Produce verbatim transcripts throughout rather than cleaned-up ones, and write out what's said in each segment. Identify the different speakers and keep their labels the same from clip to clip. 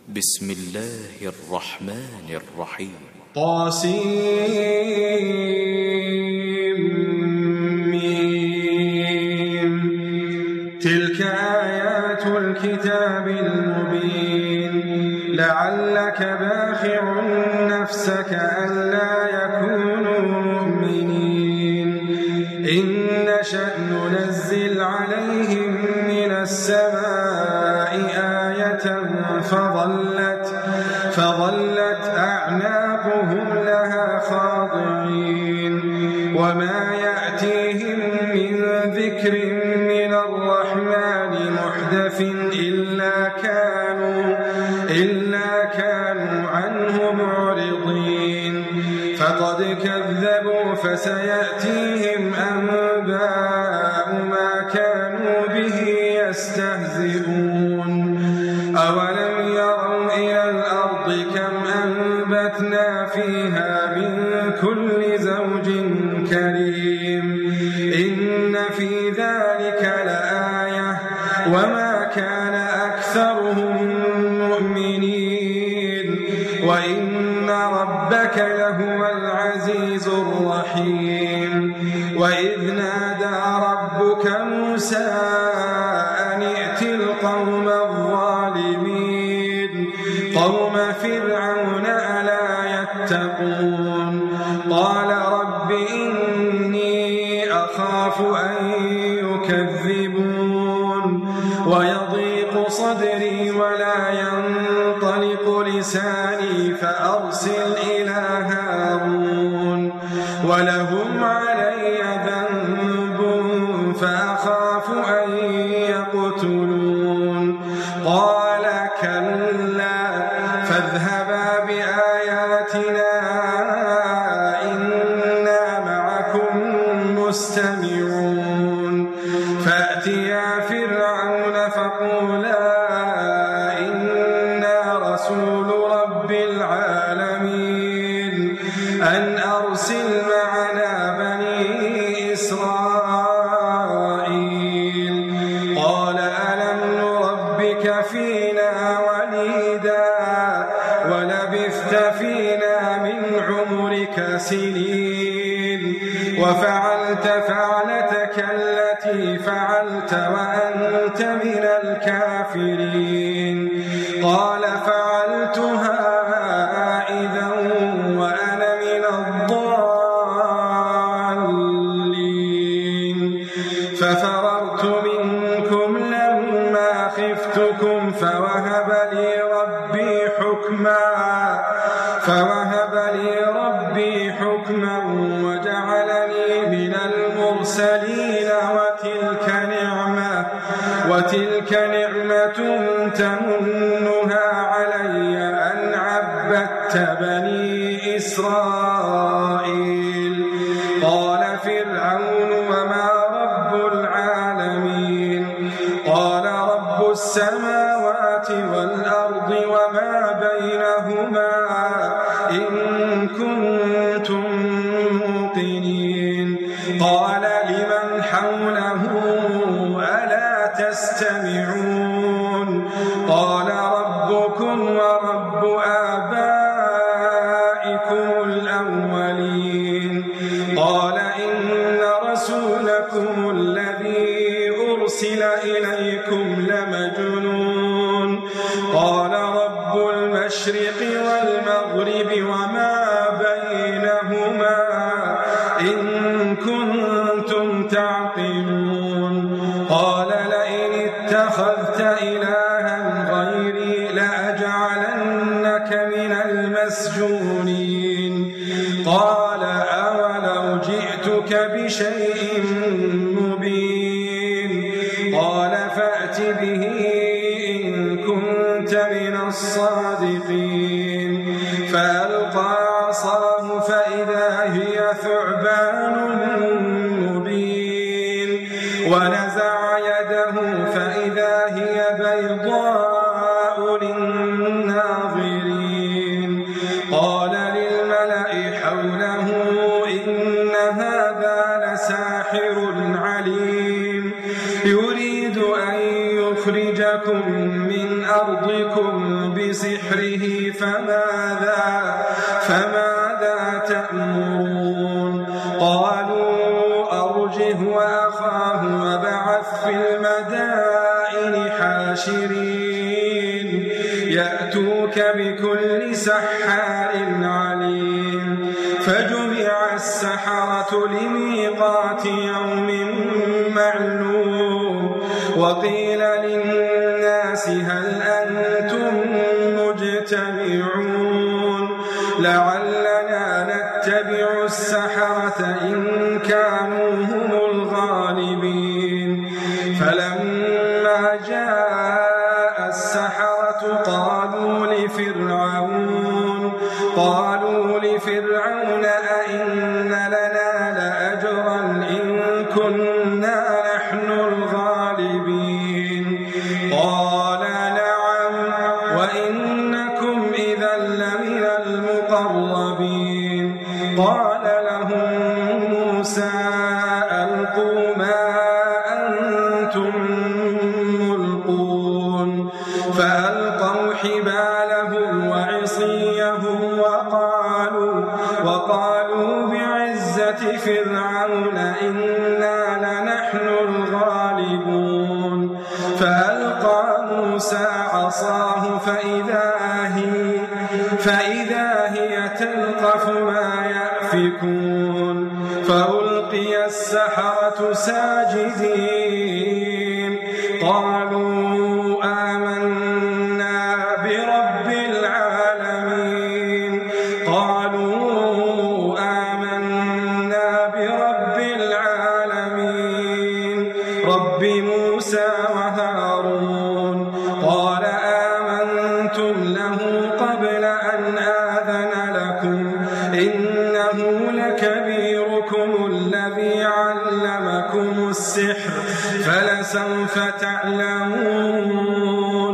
Speaker 1: بسم الله الرحمن الرحيم.
Speaker 2: طاسيم. تلك آيات الكتاب المبين. لعلك باخع نفسك ألا يكونوا مؤمنين. إن نشأ ننزل عليهم من السماء آية فظلت, فظلت أعناقهم لها خاضعين. وما يأتيهم من ذكر من الرحمن محدث إلا كانوا, إلا كانوا عنه معرضين. فقد كذبوا فسيأتيهم أنباء ما كانوا به يستهزئون. أولم يروا إلى الأرض كم أنبتنا فيها من كل زوج كريم. إن في ذلك لآية وما كان أكثرهم مؤمنين وإن ربك لهو العزيز الرحيم. وإذ نادى ربك موسى أن ائت القوم الظالمين قوم فرعون ألا يتقون. قال رب إني أخاف أن يكذبون ويضيق صدري ولا ينطلق لساني فأرسل إلى هارون ولهم علي ذنب فأخاف أن يقتلون. قال كلا فاذهبا بآياتنا إنا معكم مستمعون. فأتيا فرعون فقولا إنا رسول رب العالمين أن أرسل معنا بني إسرائيل. قال ألم نربك فينا وليدا ولبثت فينا من عمرك سنين وفعلت فعلتك التي فعلت وأنت من الكافرين. قال فعلتها إذا وأنا من الضالين. ففررت منكم لما خفتكم فوهب لي ربي حكما فوهب لي ربي حكما وجعلني من المرسلين. وتلك نعمة وتلك نعمة تمنها علي أن عبدت بني إسرائيل. قال فرعون وما رب العالمين. قال رب السماوات والأرض وما بينهما إن كنتم موقنين. قال لمن حوله ألا تستمعون. قال ربكم ورب آبائكم الأولين. قال إن رسولكم الذي أرسل إليكم لمجنون. قال رب المشرق والمغرب وما بينهما إن كنتم تعقلون. قال لئن اتخذت إلها غيري لأجعلنك من المسجونين. قال أولو جئتك بشيء مبين. قال فأت به إن كنت من الصادقين. فألقى عصاه فإذا هي ثعبان مبين. ونزع يده فإذا هي بيضاء للناظرين. قال للملأ حوله إن هذا لساحر عليم يريد أن يخرجكم من أرضكم بسحره فماذا, فماذا تأمرون قالوا أرجه وأخاه وابعث في المدائن حاشرين يأتوك بكل سحار عليم فجمع السحرة لميقات يوم معلوم وقيل للناس هل أنتم مجتمعون لعلنا نتبع السحرة إن كانوا هم الغالبين فلما جاء السحرة قالوا لفرعون قالوا لفرعون أئن لنا لأجرا إن كنا نحن الغالبين قال نعم وإنكم إذا لمن المقربين قال لهم موسى ألقوا ما أنتم ملقون فألقوا حبالهم وعصيهم وقالوا, وقالوا بعزة فرعون إنا لنحن الغالبون فألقى موسى عصاه فإذا هي, فإذا هي تلقف ما يأفكون فألقي السحرة ساجدين قالوا آمنا برب العالمين قالوا آمنا برب العالمين رب موسى وهارون قال آمنتم له قبل أن آذن لكم إنه لكبيركم الذي علمكم السحر فلسوف تعلمون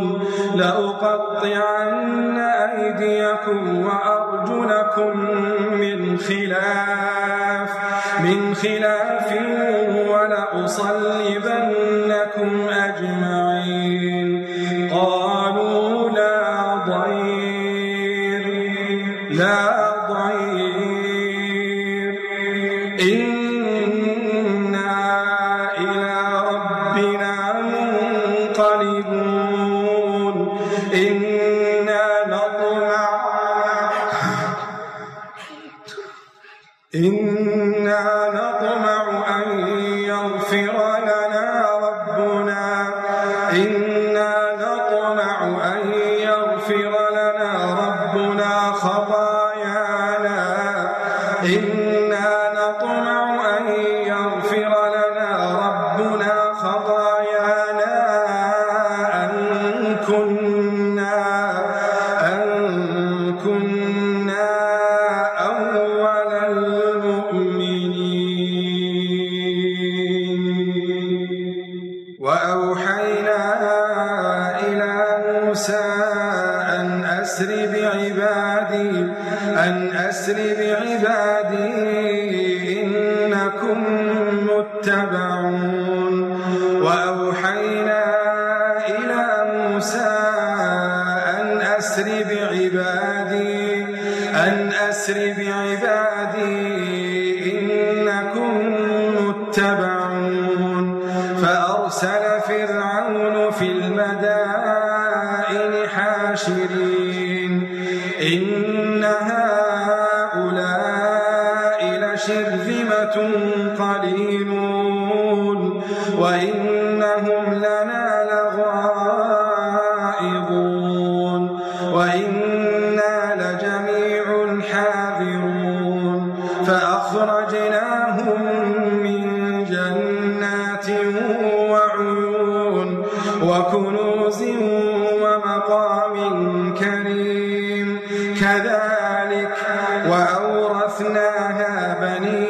Speaker 2: لأقطعن أيديكم وأرجلكم من خلاف من خلاف ولأصلبنكم أجمعين قالوا لا ضير لا ضير إنا إلى ربنا منقلبون إنا نطمع إنا نطمع أن يغفر لنا ربنا إنا نطمع أن يغفر لنا ربنا خطايانا إنا نطمع أن يغفر لنا ربنا خطايانا أن كنا أن كنا أول المؤمنين وأوحينا إلى موسى أن أسر بعبادي أن أسر بعبادي إنكم متبعون وأوحينا إلى موسى أن أسر بعبادي أن أسر بعبادي إنكم متبعون فأرسل فرعون في المدائن حاشرين إن هؤلاء لشرذمة قليلون وإنهم لنا لغائظون وإنا لجميع حاذرون فأخرجناهم من جنات وعيون وكنوز ومقام كريم كذلك وأورثناها بني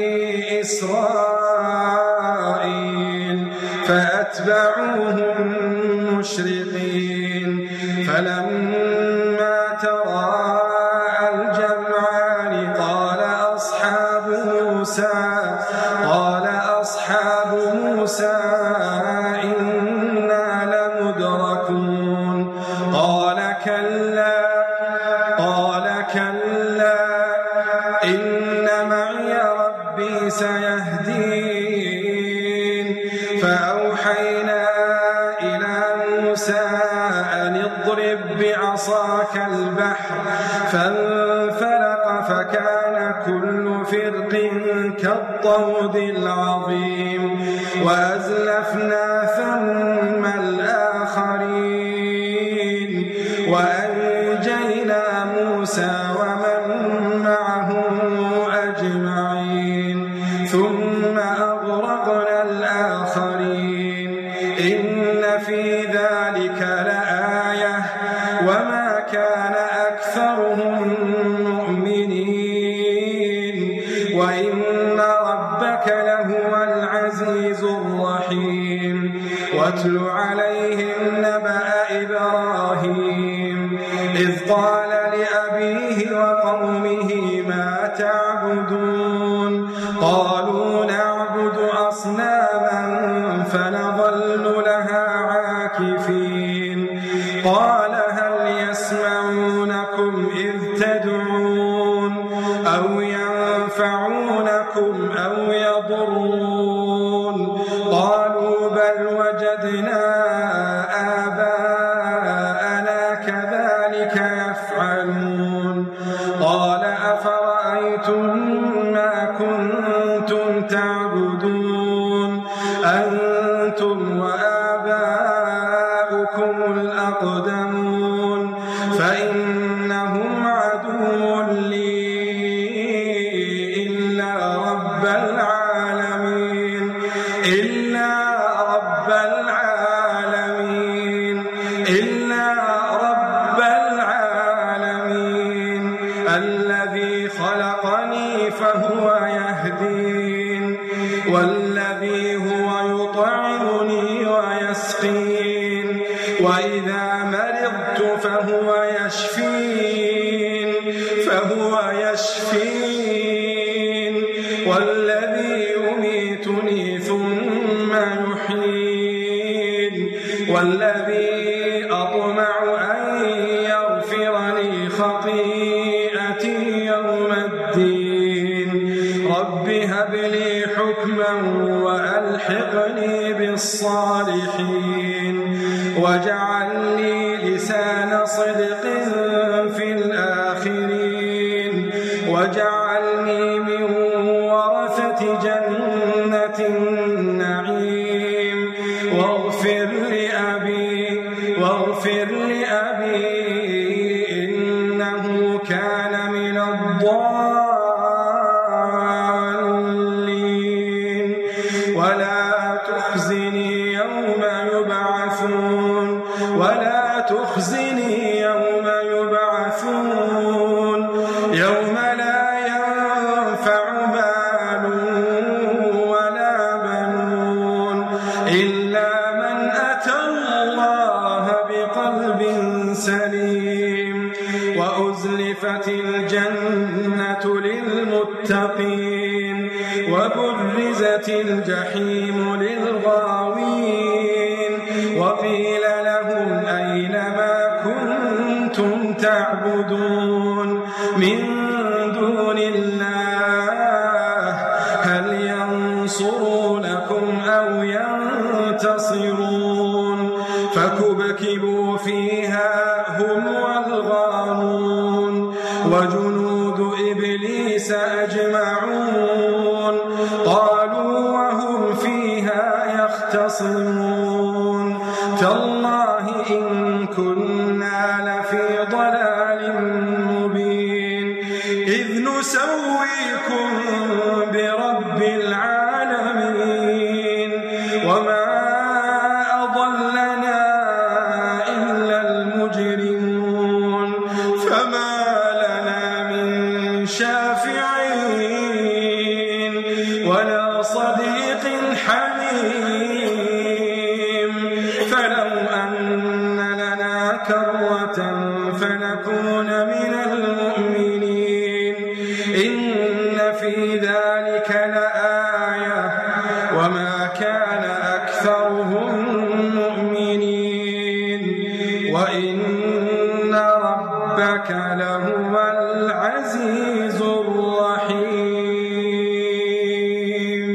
Speaker 2: إسرائيل فأتبعوهم مشرقين فلما تراءى الجمعان قال أصحاب موسى قال أصحاب موسى إنا لمدركون قال كلا كلا قال كلا إن معي ربي سيهدين فأوحينا إلى موسى أن اضرب بعصاك البحر فانفلق فكان كل فرق كالطود العظيم وأزلفنا ثم الآخرين وأنجينا موسى ومن معه أجمعين ثم أغرقنا الآخرين إن في ذلك لآية وما كان أكثرهم مؤمنين وإن ربك لهو العزيز الرحيم واتل عليهم نبأ إبراهيم إذ قال لأبيه وقومه ما تعبدون قالوا نعبد أصناما فنظل لها عاكفين قال هل يسمعونكم إذ تدعون أو ينفعونكم أو يضرون قالوا بل وجدنا آباءنا كذلك يفعلون قال أفرأيتم ما كنتم تعبدون أنتم وآباؤكم الأقدمون فإنهم عدو لي إلا رب العالمين إلا رب العالمين إلا رب العالمين الذي خلقني فهو يهدين والذي هو يطعمني ويسقين وإذا مرضت فهو يشفين فهو يشفين والذي يميتني ثم يحيين والذي أطمع أن يغفر لي خطيئتي يوم الدين رب هب لي حكما وألحقني بالصالحين واجعل لي لسان صدق في الآخرين واجعلني من ورثة جنة النعيم واغفر لأبي واغفر لأبي إنه كان من الضالين ولا تخزني يوم يبعثون ولا تخزني يوم يبعثون يوم لا ينفع مال ولا بنون إلا من أتى الله بقلب سليم وأزلفت الجنة للمتقين وبرزت الجحيم للغاوين وقيل لهم أين ما كنتم تعبدون من دون الله هل ينصرونكم أو ينتصرون فكبكبوا فيها هم والغاوون وجنود إبليس أجمعون قالوا وهم فيها يختصمون تالله إن كنا لفي ضلال مبين إذ نسويكم برب العالمين وما أضلنا إلا المجرمون فما لنا من شافعين ولا صديق حميم فلو أن لنا كرة فنكون من المؤمنين إن في ذلك لآية وما كان أكثرهم مؤمنين وإن ربك ربك لهو العزيز الرحيم.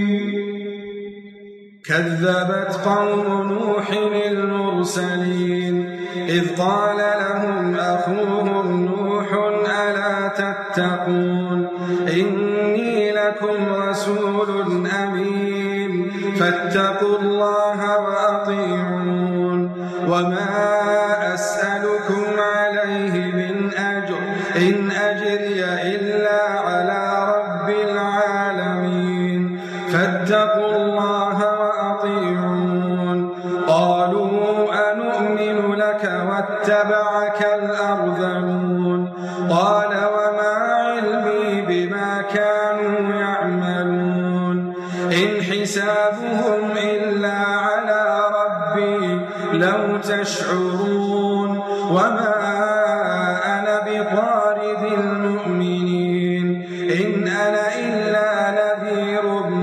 Speaker 2: كذبت قوم نوح المرسلين إذ قال لهم أخوهم نوح ألا تتقون إني لكم رسول أمين فاتقوا الله وأطيعون وما أسألكم عليه من أجر إن أجري إلا على رب العالمين فاتقوا الله وأطيعون. قالوا أنؤمن لك واتبعك الأرذلون قال وما علمي بما كانوا يعملون إن حسابهم إلا على ربي لو تشعرون وما أنا بطارد المؤمنين إن أنا إلا نذير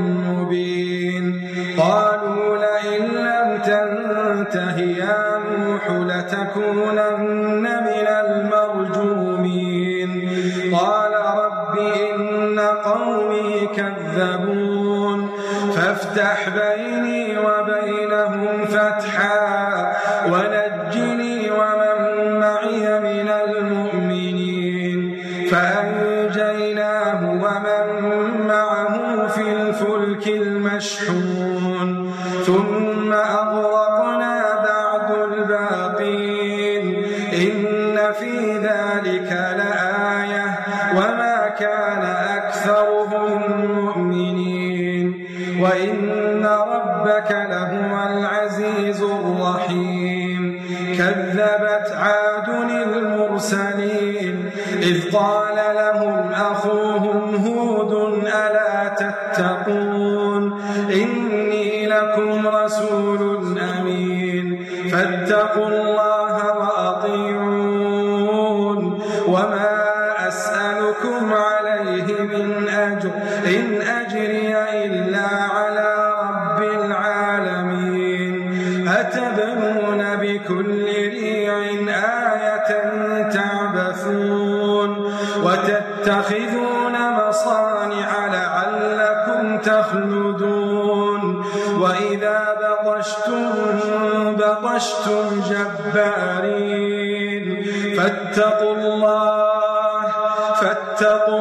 Speaker 2: مبين. قالوا لئن لم تنته يا نوح لتكونن من المرجومين. قال رب إن قومي كذبون فافتح بيني وبينهم فتحا ونجني ومن معي من المؤمنين. فأنجيناه ومن معه في الفلك المشحون ثم أغرقنا بعد الباقين إن في ذلك لآية وما كان أكثرهم مؤمنين وإن ربك لهو العزيز الرحيم. كذبت عاد المرسلين إذ قال لهم أخوهم هود ألا تتقون إني لكم رسول أمين فاتقوا الله وأطيعون وما أسألكم عليه من أجر إن أجري إلا على رب العالمين. أتبنون بكل ريع آية تعبثون وتتخذون مصانع لعلكم تخلدون وإذا بطشتم بطشتم جبارين فاتقوا الله فاتقوا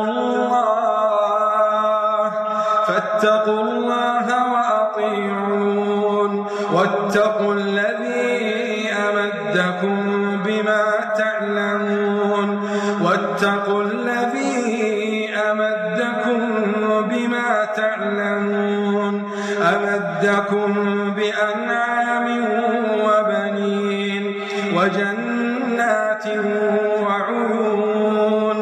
Speaker 2: الله فاتقوا الله وأطيعون واتقوا الذي أمدكم بما تعلمون واتقوا الذي أمدكم بما تعلمون أمدكم بأنعام وبنين وجنات وعيون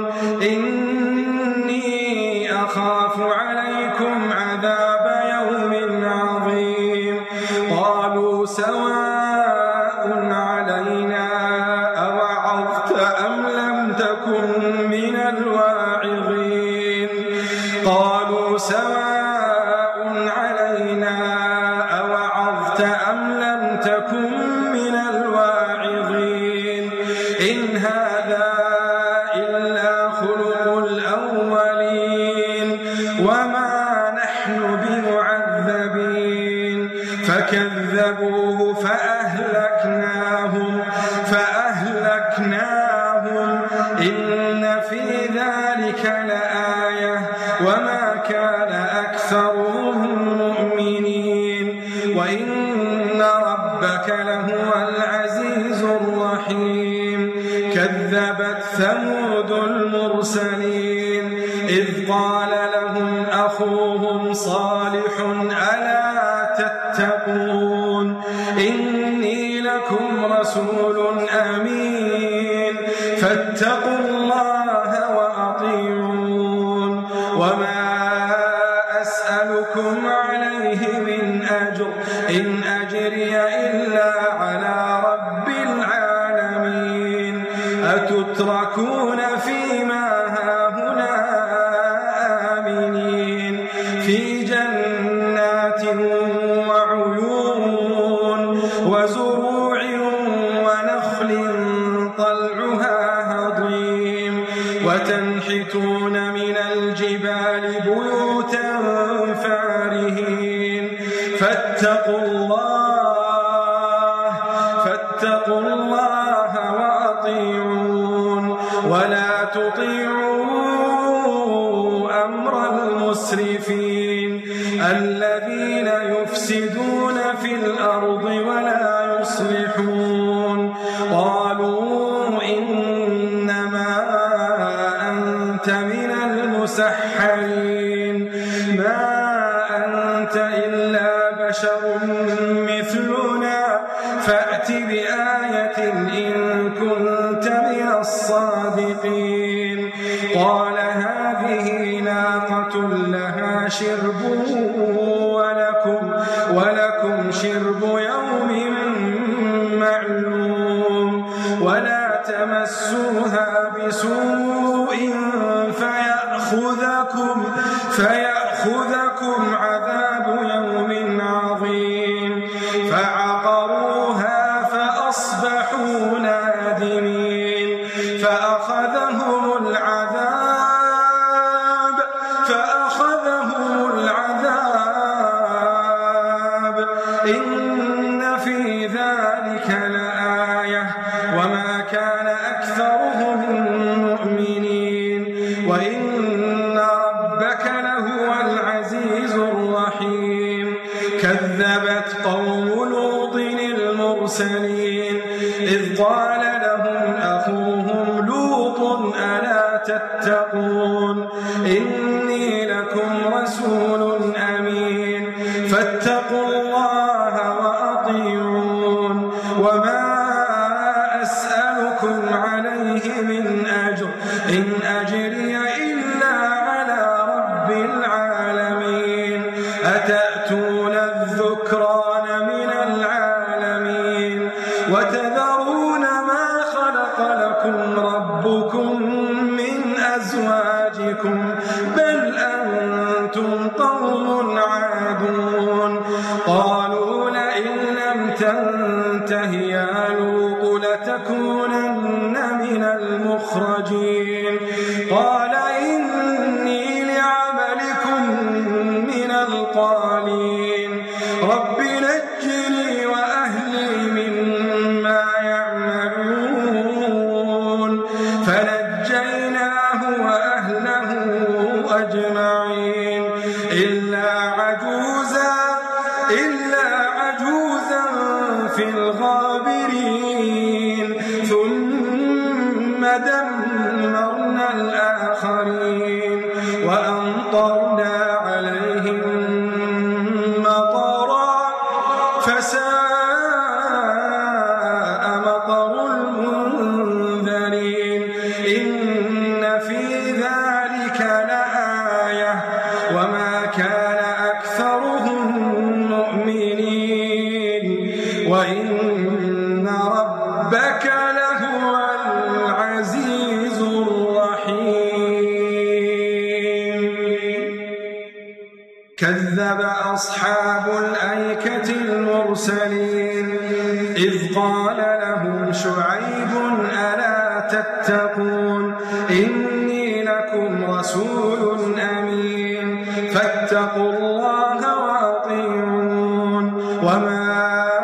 Speaker 2: إني أخاف عليكم عذاب يوم عظيم. قالوا سواء علينا أوعظت أم لم تكن من الواعظين قالوا سواء علينا أوعظت أم لم تكن من الواعظين إن هذا إلا خلق الأولين وما نحن بمعذبين. فكذبوه فأهلكناهم فأهلكناهم إن في ذلك لآية وما كان أكثرهم مؤمنين وإن ربك لهو العزيز الرحيم. كذبت ثمود المرسلين إذ قال لهم أخوهم صالح ألا تتقون إني لكم رسول أمين فاتقوا الله وأطيعون وما أسألكم عليه من أجر إن أجري إلا على رب العالمين. أتتركون فيما هاهنا آمنين في جنات وعيون وزروع ونخل طلعها وتنحتون من الجبال بيوتا فارهين فاتقوا الله فاتقوا الله وأطيعون ولا تطيعوا أمر المسرفين الذين يفسدون في الأرض ولا يصلحون قالوا إنما أنت من المسحرين ما أنت إلا بشر مثلنا فأت بآية إن كنت من الصادقين قال هذه ناقة لها شرب ولكم, ولكم شرب يوم معلوم ولا تمسوها بسوء فيأخذكم, فيأخذكم عذاب يوم عظيم فعقروها فأصبحوا نادمين فأخذهم العذاب فأخذهم العذاب إن في ذلك لآية وما كان أكثرهم مؤمنين وإن ربك لهو العزيز الرحيم كذبت قوم لوط المرسلين إذ قال لهم أخوهم لوط ألا تتقون إني لكم رسول أمين فاتقوا الله وأطيعون وما أسألكم عليه من أجر إن أجري إلا على رب العالمين أتأتون الذكران من العالمين وتذرون ما خلق لكم ربكم من أزواجكم بل أنتم قوم عادون قالوا لئن لم تنته يا لوط لتكونن من المخرجين قال إني لعملكم من القالين رب نجني وأهلي مما يعملون فنجيناه وأهله أجمعين إلا عجوزا إلا عجوزا في الغابرين ثم دمرنا الآخرين وأمطرنا عليهم مطرا فساء مطر المنذرين إن في ذلك لآية وما كان أكثرهم مؤمنين وإن ربك لهو العزيز الرحيم كذب أصحاب الأيكة المرسلين إذ قال لهم شعيب ألا تتقون إني لكم رسول أمين فاتقوا الله وأطيعون وما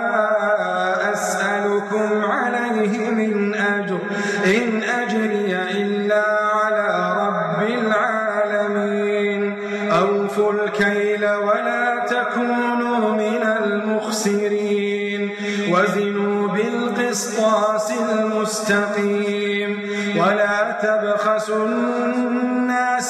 Speaker 2: أسألكم عليه من أجر إن أجري إلا على رب العالمين أوفوا الكيل ولا تكونوا من المخسرين وزنوا بالقسطاس المستقيم ولا تبخسوا الناس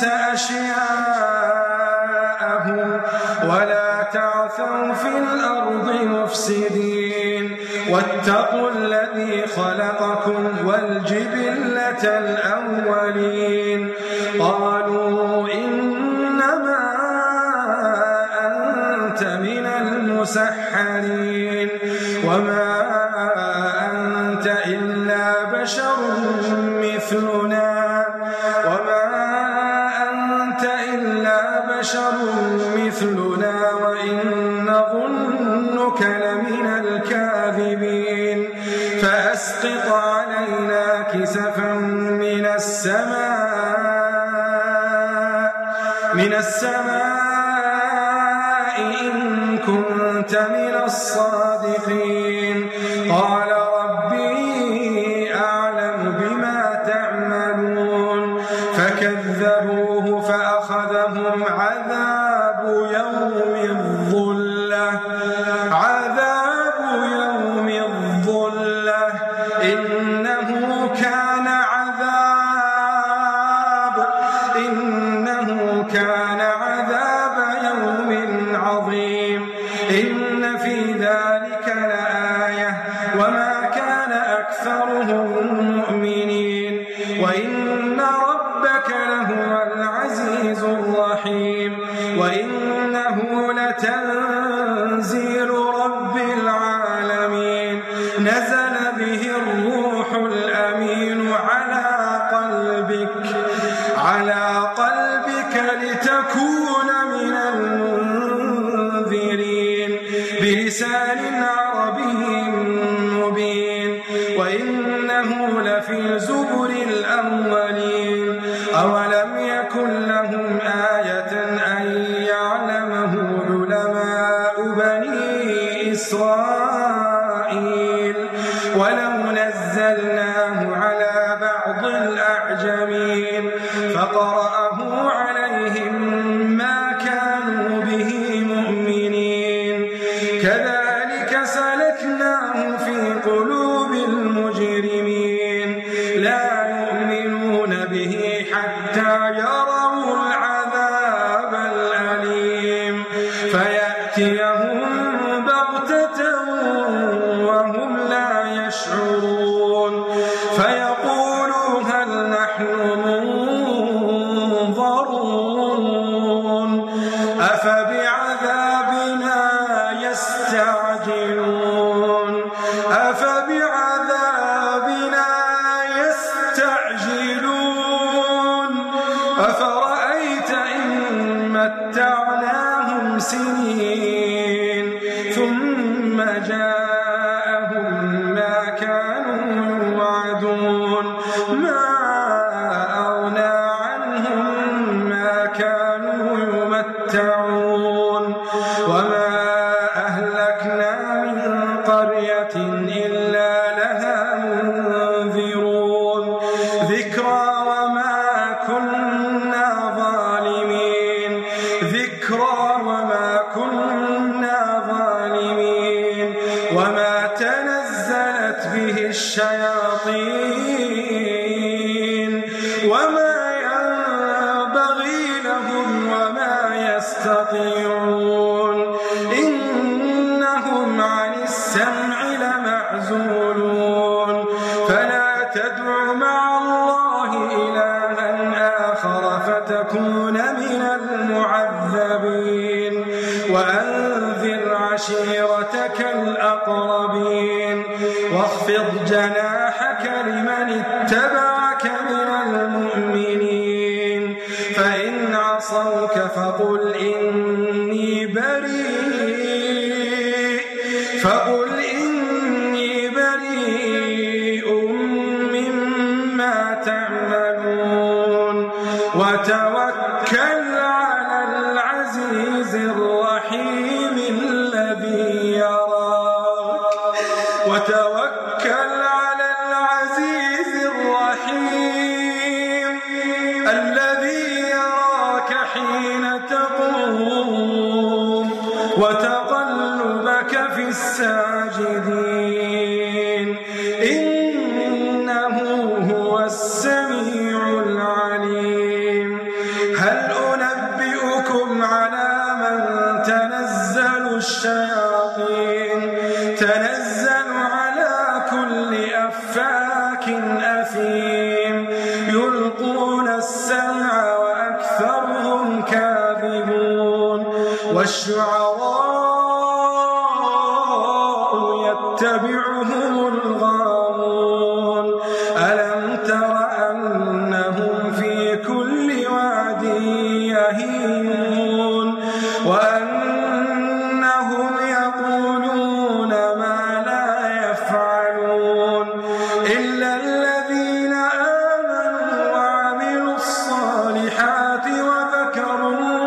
Speaker 2: أشياءهم ولا تعثوا في الأرض مفسدين واتقوا الذي خلقكم والجبلة الأولين قالوا إنما أنت من المسحرين وما أنت إلا بشر مثلنا وما أنت إلا بشر مثلنا وإن نظنك لمن الكاذبين فأسقط علينا كسفا من السماء من السماء إن كنت من الصادقين قال ربي أعلم بما تعملون فكذبوه فأخذهم عذاب يوم الظلة عذاب يوم الظلة إنه كان عذاب إنه كان عذاب يوم عظيم إن في ذلك لآية وما كان أكثرهم مؤمنين وإن ربك لهو العزيز الرحيم وإنه لتنزيل رب العالمين نزل به الروح الأمين على قلبك على قلبك لتكون من المنذرين بلسان عربي مبين وإنه لفي زبر الأولين أولم يكن لهم آية أن يعلمه علماء بني إسرائيل ولو نزلناه على بعض الأعجمين فقرأه عليهم ما كانوا به مؤمنين كذلك سلكناه في قلوب المجرمين لا يؤمنون به حتى يروا العذاب الأليم فيأتيهم بغتة وهم لا يشعرون فيقولوا هل نحن منظرون أفبعذابنا يستعجلون أفبعذابنا يستعجلون أفرأيت إن متعناهم سنين ثم جاءهم ما كانوا يوعدون ما أغنى عنهم ما كانوا يمتعون وما أهلكنا من قرية إلا لها منذرون ذكرى وما كنا ظالمين ذكرى وما كنا ظالمين وما تنزلت به الشياطين وما ينبغي لهم وما يستطيعون إنهم عن السمع لمعزولون فلا تدع مع الله إلها آخر فتكون من المعذبين وأنذر عشيرتك الأقربين واخفض جناحك لمن اتبعك من المؤمنين فإن عصوك فقل إني بريء فقل إني بريء مما تعملون وتوكل على العزيز الرحيم الذي يراك وتوكل على العزيز الرحيم الذي يراك حين تقوم وتقلبك في الساجدين إنه هو السميع العليم هل أنبئكم على من تنزل الشياطين تنزل على كل أفاك أثيم يلقون السمع وأكثرهم كاذبون والشعراء يتبعهم الغاوون ألم تر أنهم في كل واد يهيمون وأنهم يقولون ما لا يفعلون إلا الذين آمنوا وعملوا الصالحات وذكروا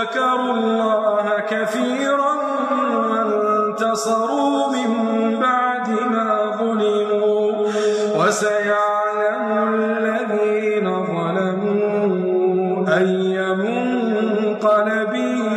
Speaker 2: وذكروا الله كثيرا وانتصروا من بعد ما ظلموا وسيعلم الذين ظلموا أي منقلب